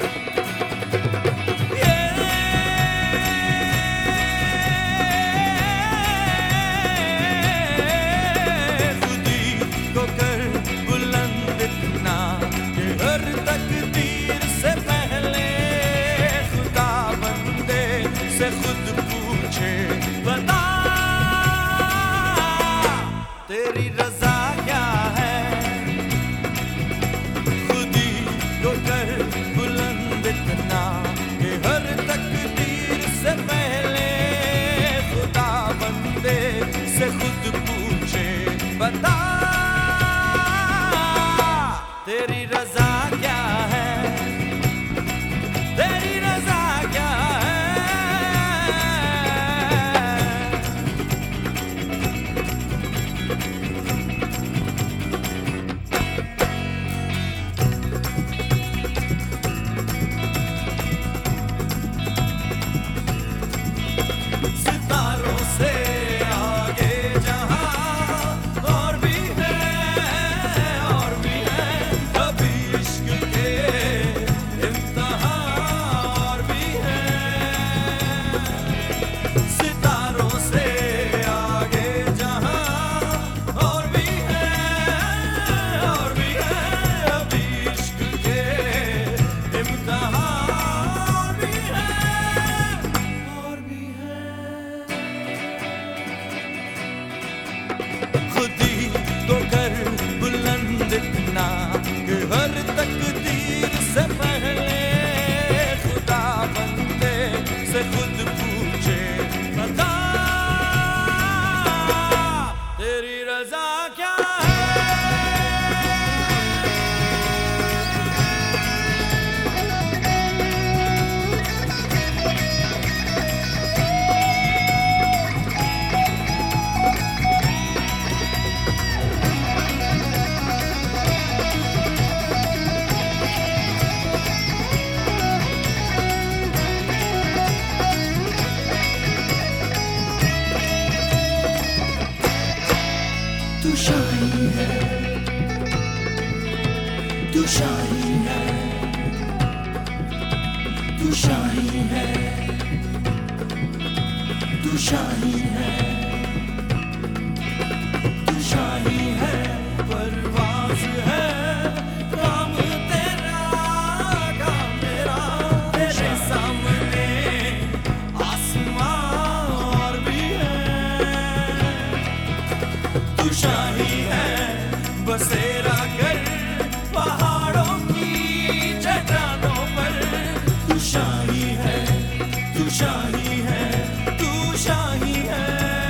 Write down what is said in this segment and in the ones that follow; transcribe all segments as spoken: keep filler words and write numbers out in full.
खुद पूछे बता तेरी रजा क्या है, खुद ही तो कर बुलंद इतना कि हर तकदीर से पहले खुदा बंदे से खुद पूछे बता तेरी रजा क्या है, तेरी रजा क्या है। इतना कि हर तकदीर से पहले खुदा बंदे से खुद पूछे बता तेरी रजा क्या है। तू शाही है, तू शाही है, तू शाही है, तू शाही है, तू शाही है, परवाज़ है काम तेरा, काम तेरा, तेरे सामने आसमां और भी है। तू शाही है बसेरा कर पहाड़ों की चट्टानों पर, तू शाही है, तू शाही है, तू शाही है।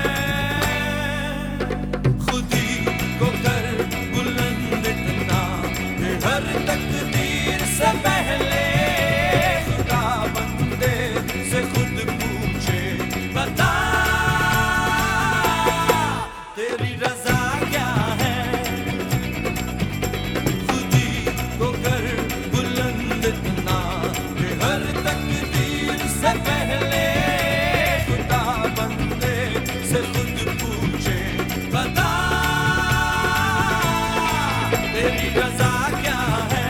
खुद ही को कर बुलंद इतना कि हर तकदीर से पहले खुदा बंदे से खुद पूछे बता तेरी रजा क्या है, खुद ही को कर बुलंद इतना कि हर तकदीर से पहले खुदा बंदे से खुद पूछे बता तेरी रजा क्या है,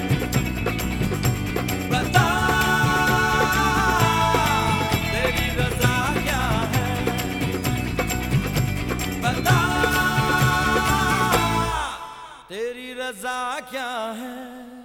बता तेरी रजा क्या है, बता तेरी रजा क्या है।